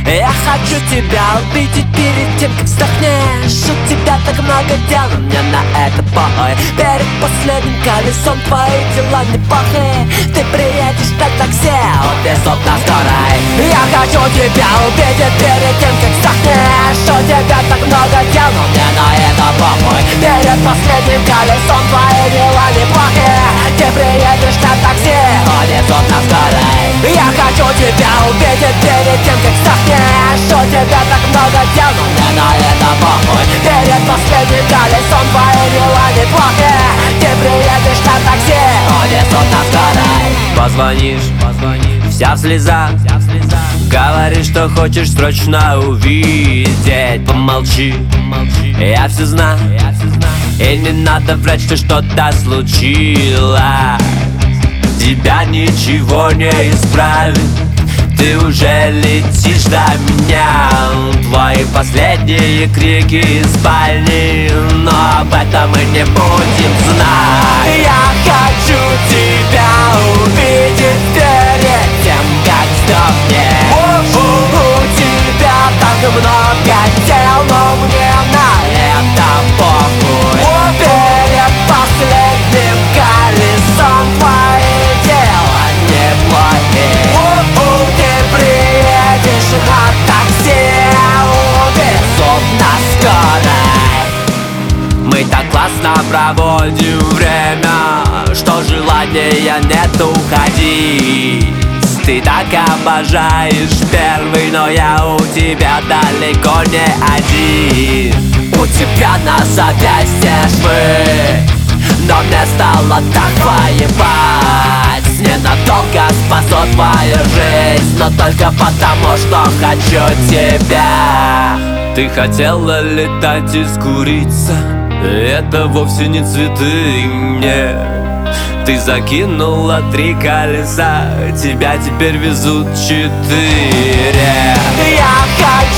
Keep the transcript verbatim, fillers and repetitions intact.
Я хочу тебя увидеть перед тем, как сдохнешь. У тебя так много дел, но мне на это похуй. Перед последним колесом твои дела неплохи. Ты приедешь на такси, отвезут на скорой. Я хочу тебя увидеть перед тем, как сдохнешь. У тебя так много дел, но мне на это похуй. Перед последним колесом твои дела неплохи. Ты приедешь на такси, отвезут на скорой. Я хочу тебя увидеть перед тем, как сдохнешь. У тебя так много дел, но мне на это похуй. Перед последним колесом твои дела неплохи. Ты приедешь на такси, отвезут на скорой. Позвонишь, позвонишь, вся в слезах, вся в слезах. Говоришь, что хочешь срочно увидеть. Помолчи, помолчи, я все знаю, я все знаю. И не надо врать, что что-то случилось. Тебя ничего не исправит. Ты уже летишь до меня. Твои последние крики из спальни, но об этом мы не будем знать. Я хочу тебя увидеть перед тем, как сдохнешь. У тебя так много дел, но мне на это похуй. Перед последним колесом твои дела неплохи. Ты приедешь на такси, увезут на скорой. Мы так классно проводим время, что желания нет уходить. Ты так обожаешь первый, но я у тебя далеко не один. У тебя на запястье швы, но мне стало так воевать. Ненадолго спасла твою жизнь, но только потому, что хочу тебя. Ты хотела летать и скуриться, это вовсе не цветы мне. Ты закинула три колеса, тебя теперь везут четыре. Я хочу